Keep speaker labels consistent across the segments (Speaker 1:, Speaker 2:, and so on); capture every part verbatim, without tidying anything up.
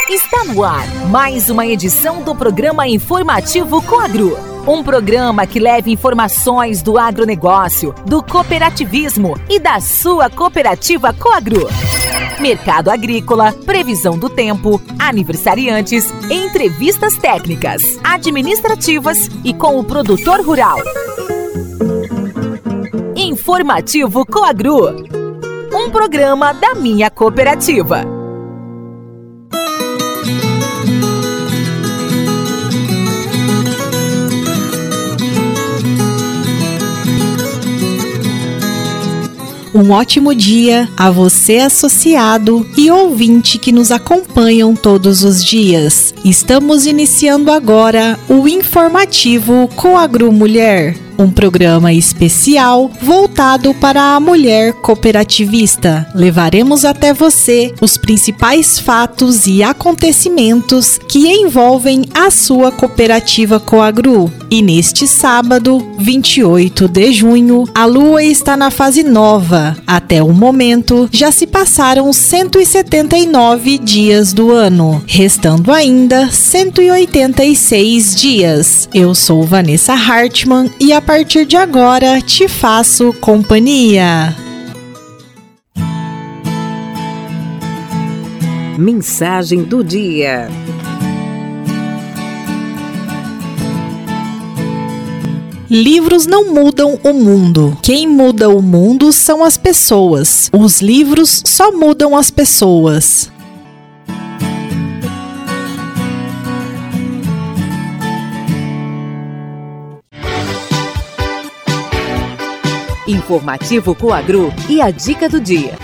Speaker 1: Está no ar mais uma edição do programa informativo Coagro. Um programa que leva informações do agronegócio, do cooperativismo e da sua cooperativa Coagro. Mercado agrícola, previsão do tempo, aniversariantes, entrevistas técnicas, administrativas e com o produtor rural. Informativo Coagro. Um programa da minha cooperativa.
Speaker 2: Um ótimo dia a você, associado e ouvinte que nos acompanham todos os dias. Estamos iniciando agora o informativo Coagro Mulher, um programa especial voltado para a mulher cooperativista. Levaremos até você os principais fatos e acontecimentos que envolvem a sua cooperativa Coagro. E neste sábado, vinte e oito de junho, a lua está na fase nova. Até o momento, já se passaram cento e setenta e nove dias do ano, restando ainda cento e oitenta e seis dias. Eu sou Vanessa Hartmann e a A partir de agora te faço companhia.
Speaker 1: Mensagem do dia.
Speaker 2: Livros não mudam o mundo. Quem muda o mundo são as pessoas. Os livros só mudam as pessoas.
Speaker 1: Informativo Coagro e a dica do dia.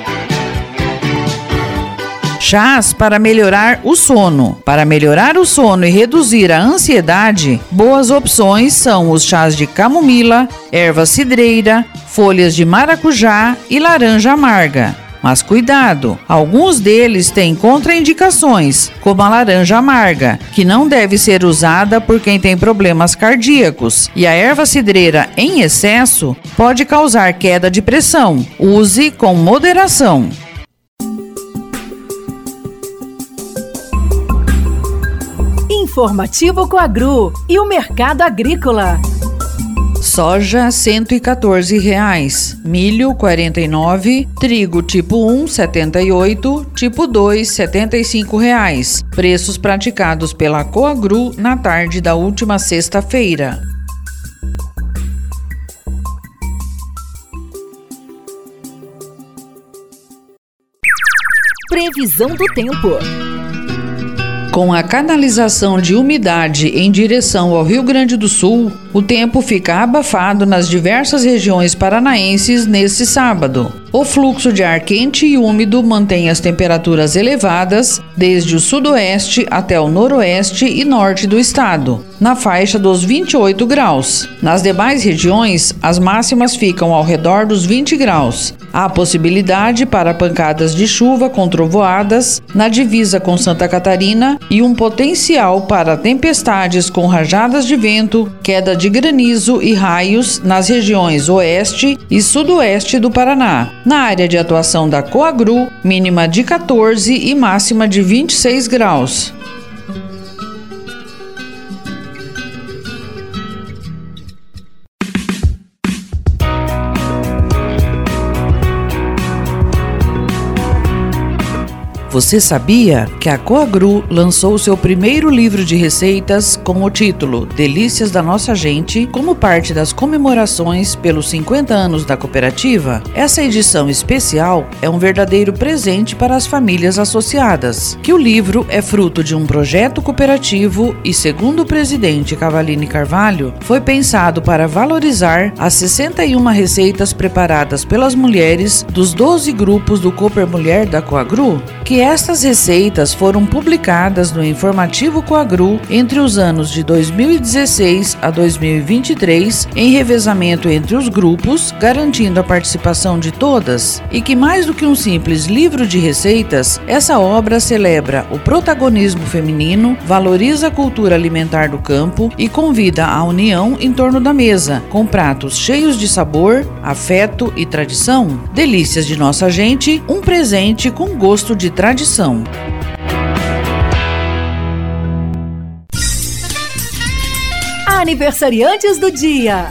Speaker 3: Chás para melhorar o sono. Para melhorar o sono e reduzir a ansiedade, boas opções são os chás de camomila, erva cidreira, folhas de maracujá e laranja amarga. Mas cuidado, alguns deles têm contraindicações, como a laranja amarga, que não deve ser usada por quem tem problemas cardíacos, e a erva cidreira em excesso pode causar queda de pressão. Use com moderação.
Speaker 1: Informativo Coagro e o mercado agrícola.
Speaker 3: Soja cento e quatorze reais, milho quarenta e nove, trigo tipo um setenta e oito, tipo dois setenta e cinco reais. Preços praticados pela Coagro na tarde da última sexta-feira.
Speaker 1: Previsão do tempo.
Speaker 3: Com a canalização de umidade em direção ao Rio Grande do Sul, o tempo fica abafado nas diversas regiões paranaenses neste sábado. O fluxo de ar quente e úmido mantém as temperaturas elevadas desde o sudoeste até o noroeste e norte do estado, na faixa dos vinte e oito graus. Nas demais regiões, as máximas ficam ao redor dos vinte graus. Há possibilidade para pancadas de chuva com trovoadas na divisa com Santa Catarina e um potencial para tempestades com rajadas de vento, queda de granizo e raios nas regiões oeste e sudoeste do Paraná. Na área de atuação da Coagro, mínima de quatorze e máxima de vinte e seis graus. Você sabia que a Coagro lançou seu primeiro livro de receitas com o título Delícias da Nossa Gente, como parte das comemorações pelos cinquenta anos da cooperativa? Essa edição especial é um verdadeiro presente para as famílias associadas, que o livro é fruto de um projeto cooperativo e, segundo o presidente Cavalini Carvalho, foi pensado para valorizar as sessenta e uma receitas preparadas pelas mulheres dos doze grupos do Cooper Mulher da Coagro, que estas receitas foram publicadas no Informativo Coagro entre os anos de dois mil e dezesseis a dois mil e vinte e três, em revezamento entre os grupos, garantindo a participação de todas, e que mais do que um simples livro de receitas, essa obra celebra o protagonismo feminino, valoriza a cultura alimentar do campo e convida à união em torno da mesa, com pratos cheios de sabor, afeto e tradição. Delícias de Nossa Gente, um presente com gosto de tradição.
Speaker 1: Aniversariantes do dia.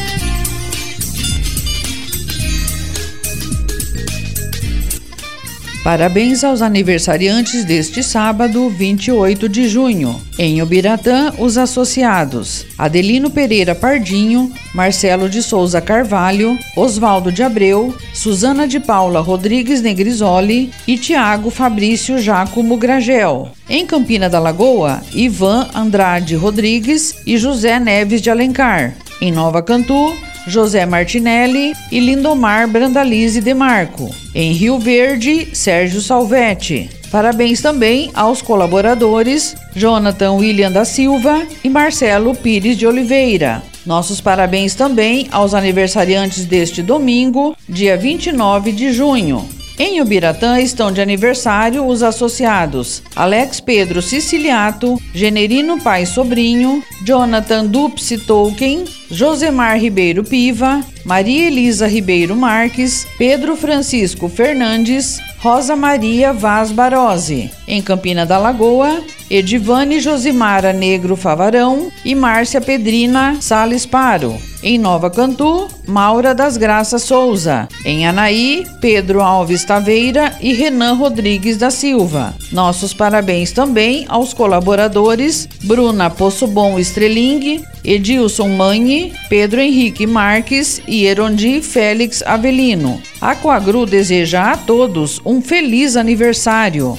Speaker 3: Parabéns aos aniversariantes deste sábado, vinte e oito de junho. Em Ubiratã, os associados: Adelino Pereira Pardinho, Marcelo de Souza Carvalho, Osvaldo de Abreu, Suzana de Paula Rodrigues Negrisoli e Tiago Fabrício Jaco Mugragel. Em Campina da Lagoa, Ivan Andrade Rodrigues e José Neves de Alencar. Em Nova Cantu, José Martinelli e Lindomar Brandalize Demarco. Em Rio Verde, Sérgio Salvetti. Parabéns também aos colaboradores Jonathan William da Silva e Marcelo Pires de Oliveira. Nossos parabéns também aos aniversariantes deste domingo, dia vinte e nove de junho. Em Ubiratã estão de aniversário os associados Alex Pedro Siciliato, Generino Pai Sobrinho, Jonathan Dupsi Tolkien, Josemar Ribeiro Piva, Maria Elisa Ribeiro Marques, Pedro Francisco Fernandes, Rosa Maria Vaz Barose. Em Campina da Lagoa, Edivane Josimara Negro Favarão e Márcia Pedrina Sales Paro. Em Nova Cantu, Maura das Graças Souza. Em Anaí, Pedro Alves Taveira e Renan Rodrigues da Silva. Nossos parabéns também aos colaboradores Bruna Poçobon Estreling, Edilson Manhe, Pedro Henrique Marques e Erondi Félix Avelino. A Coagru deseja a todos um feliz aniversário.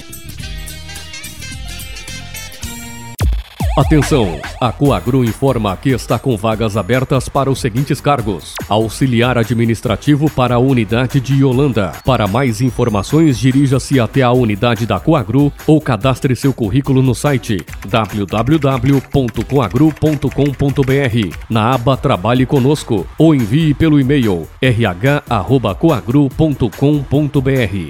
Speaker 4: Atenção! A Coagru informa que está com vagas abertas para os seguintes cargos: auxiliar administrativo para a unidade de Yolanda. Para mais informações, dirija-se até a unidade da Coagru ou cadastre seu currículo no site w w w ponto coagru ponto com ponto b r, na aba Trabalhe Conosco, ou envie pelo e-mail r h arroba coagru ponto com ponto b r.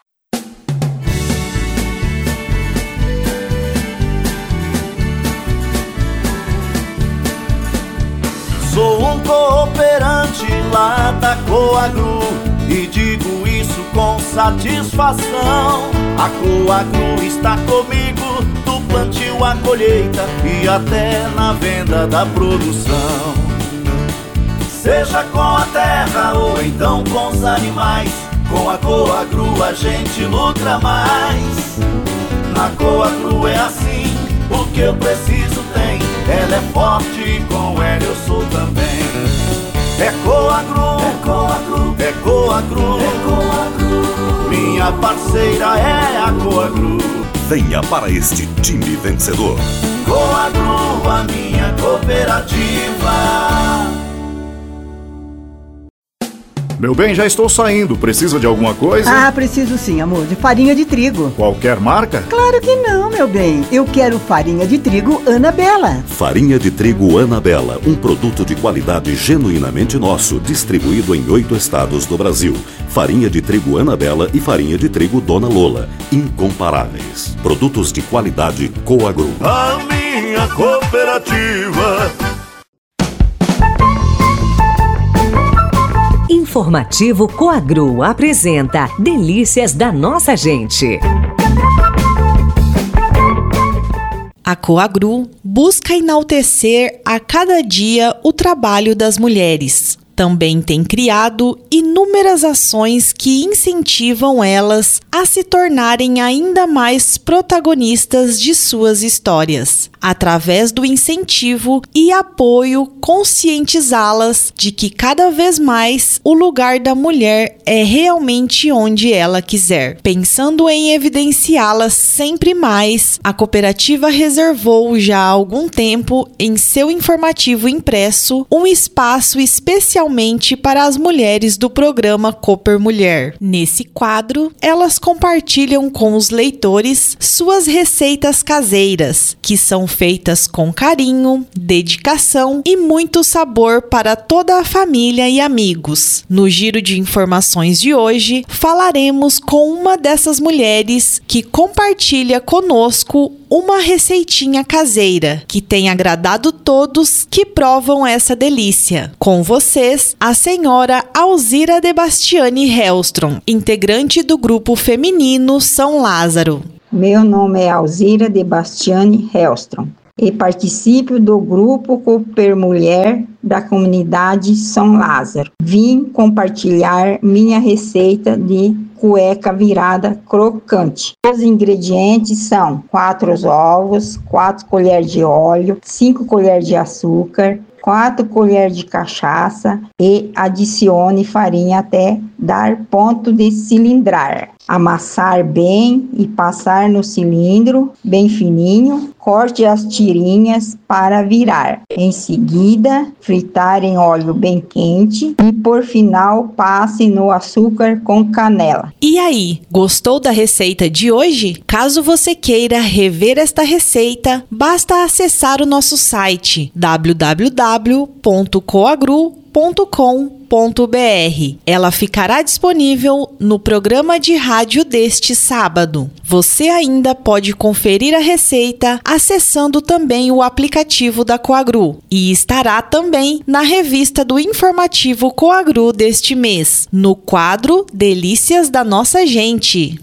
Speaker 5: Sou um cooperante lá da Coagru e digo isso com satisfação. A Coagru está comigo do plantio à colheita e até na venda da produção. Seja com a terra ou então com os animais, com a Coagru a gente lucra mais. Na Coagru é assim, o que eu preciso tem. Ela é forte e com ela eu sou também. É Coagru, é Coagru, é Coagru, é Coagru. Minha parceira é a Coagru.
Speaker 6: Venha para este time vencedor.
Speaker 5: Coagru, a minha cooperativa.
Speaker 7: Meu bem, já estou saindo. Precisa de alguma coisa?
Speaker 8: Ah, preciso sim, amor. De farinha de trigo.
Speaker 7: Qualquer marca?
Speaker 8: Claro que não, meu bem. Eu quero farinha de trigo Anabela.
Speaker 6: Farinha de trigo Anabela, um produto de qualidade genuinamente nosso, distribuído em oito estados do Brasil. Farinha de trigo Anabela e farinha de trigo Dona Lola, incomparáveis. Produtos de qualidade Coagru.
Speaker 5: A minha cooperativa.
Speaker 1: Informativo Coagru apresenta Delícias da Nossa Gente.
Speaker 2: A Coagru busca enaltecer a cada dia o trabalho das mulheres. Também tem criado inúmeras ações que incentivam elas a se tornarem ainda mais protagonistas de suas histórias, através do incentivo e apoio, conscientizá-las de que cada vez mais o lugar da mulher é realmente onde ela quiser. Pensando em evidenciá-las sempre mais, a cooperativa reservou já há algum tempo em seu informativo impresso um espaço especial para as mulheres do programa Cooper Mulher. Nesse quadro, elas compartilham com os leitores suas receitas caseiras, que são feitas com carinho, dedicação e muito sabor para toda a família e amigos. No giro de informações de hoje, falaremos com uma dessas mulheres que compartilha conosco uma receitinha caseira que tem agradado todos que provam essa delícia. Com vocês, a senhora Alzira de Bastiani Hellstrom, integrante do grupo feminino São Lázaro.
Speaker 9: Meu nome é Alzira de Bastiani Hellstrom. e participo do grupo Cooper Mulher da comunidade São Lázaro. Vim compartilhar minha receita de cueca virada crocante. Os ingredientes são quatro ovos, quatro colheres de óleo, cinco colheres de açúcar, quatro colheres de cachaça e adicione farinha até dar ponto de cilindrar. Amassar bem e passar no cilindro bem fininho. Corte as tirinhas para virar. Em seguida, fritar em óleo bem quente e, por final, passe no açúcar com canela.
Speaker 2: E aí, gostou da receita de hoje? Caso você queira rever esta receita, basta acessar o nosso site w w w ponto coagru ponto com ponto b r. Ela ficará disponível no programa de rádio deste sábado. Você ainda pode conferir a receita acessando também o aplicativo da Coagru e estará também na revista do informativo Coagru deste mês, no quadro Delícias da Nossa Gente.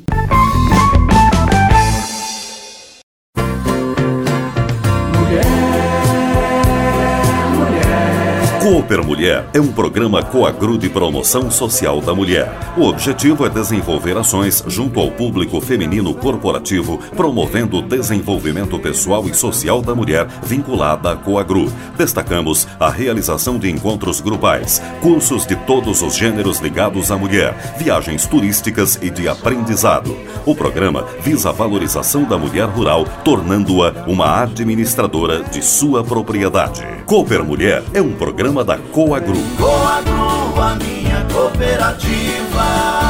Speaker 6: Cooper Mulher é um programa Coagru de promoção social da mulher. O objetivo é desenvolver ações junto ao público feminino corporativo, promovendo o desenvolvimento pessoal e social da mulher vinculada à Coagru. Destacamos a realização de encontros grupais, cursos de todos os gêneros ligados à mulher, viagens turísticas e de aprendizado. O programa visa a valorização da mulher rural, tornando-a uma administradora de sua propriedade. Cooper Mulher é um programa da Coagru.
Speaker 5: Coagru, a minha cooperativa.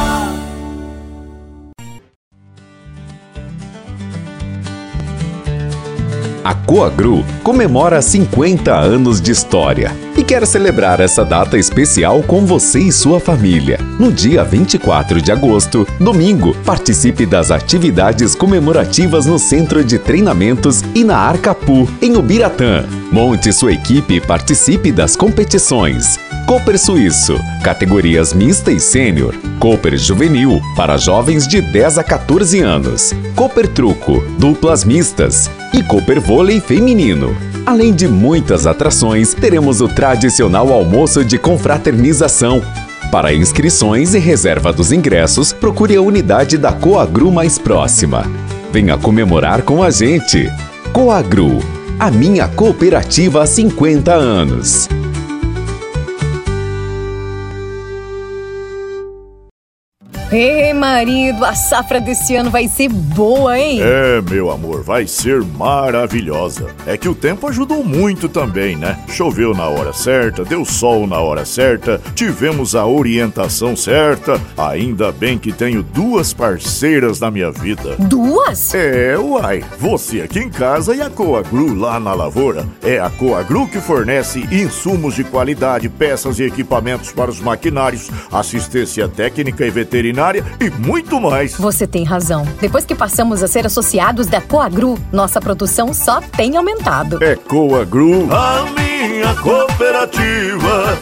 Speaker 10: A Coagru comemora cinquenta anos de história e quer celebrar essa data especial com você e sua família. No dia vinte e quatro de agosto, domingo, participe das atividades comemorativas no Centro de Treinamentos e na Arcapu, em Ubiratã. Monte sua equipe e participe das competições. Cooper Suíço, categorias mista e sênior. Cooper Juvenil, para jovens de dez a quatorze anos. Cooper Truco, duplas mistas. E Cooper Vôlei Feminino. Além de muitas atrações, teremos o tradicional almoço de confraternização. Para inscrições e reserva dos ingressos, procure a unidade da Coagru mais próxima. Venha comemorar com a gente. Coagru, a minha cooperativa há cinquenta anos.
Speaker 11: Ei, marido, a safra desse ano vai ser boa, hein?
Speaker 7: É, meu amor, vai ser maravilhosa. É que o tempo ajudou muito também, né? Choveu na hora certa, deu sol na hora certa, tivemos a orientação certa. Ainda bem que tenho duas parceiras na minha vida.
Speaker 11: Duas?
Speaker 7: É, uai. Você aqui em casa e a Coagru lá na lavoura. É a Coagru que fornece insumos de qualidade, peças e equipamentos para os maquinários, assistência técnica e veterinária e muito mais.
Speaker 11: Você tem razão. Depois que passamos a ser associados da Coagru, nossa produção só tem aumentado.
Speaker 7: É Coagru,
Speaker 5: a minha cooperativa.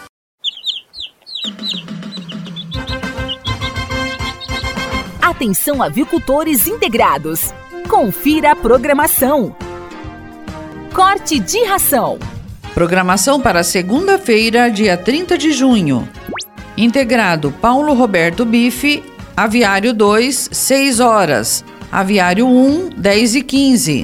Speaker 1: Atenção, avicultores integrados. Confira a programação. Corte de ração.
Speaker 3: Programação para segunda-feira, dia trinta de junho. Integrado Paulo Roberto Bife, Aviário dois, seis horas. Aviário um, dez e quinze.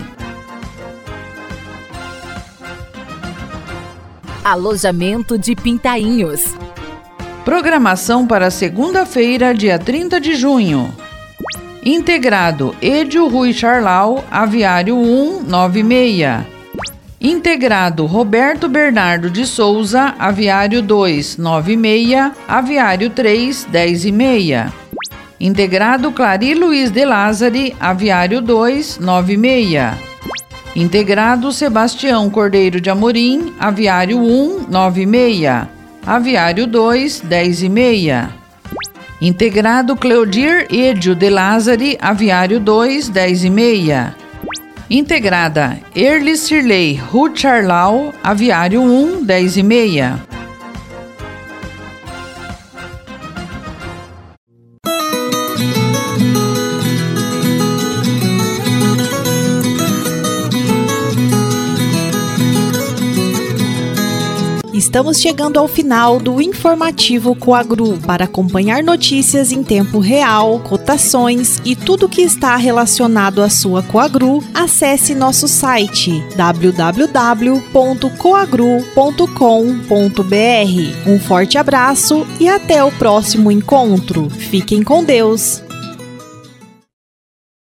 Speaker 1: Alojamento de Pintainhos.
Speaker 3: Programação para segunda-feira, dia trinta de junho. Integrado Edio Rui Charlau, Aviário um, nove e meia. Integrado Roberto Bernardo de Souza, Aviário dois, nove e meia, Aviário três, dez e meia. Integrado Clari Luiz de Lázari, Aviário dois, nove e meia. Integrado Sebastião Cordeiro de Amorim, Aviário um, nove e meia, Aviário dois, dez e meia. Integrado Cleodir Edio de Lázari, Aviário dois, dez e meia. Integrada Erli Cirlei Ruth Charlau, Aviário um, dez e meia.
Speaker 2: Estamos chegando ao final do informativo Coagru. Para acompanhar notícias em tempo real, cotações e tudo que está relacionado à sua Coagru, acesse nosso site w w w ponto coagru ponto com ponto b r. Um forte abraço e até o próximo encontro. Fiquem com Deus!